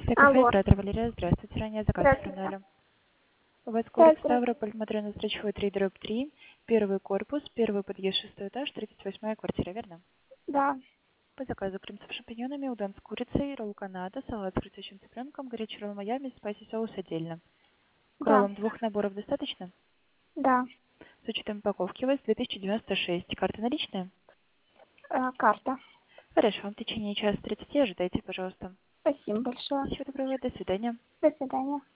Кафе Алло. «Император». Валерия, здравствуйте. Ранее заказ Здравствуйте. оформляли. У вас Да, город здравствуйте. Ставрополь, Матрёна-Строчевой, 3/3, первый корпус, первый подъезд, 6-й этаж, 38-я квартира, верно? Да, По заказу крем с шампиньонами, удон с курицей, ролл канада, салат с крутящим цыпленком, горячий ролл Майами, спайси соус отдельно. К да, роллам 2 наборов достаточно? да. С учетом упаковки у вас 2096. Карты наличные? Карта. Хорошо, в течение часа 30 ожидайте, пожалуйста. Спасибо большое. Всего доброго, до свидания. До свидания.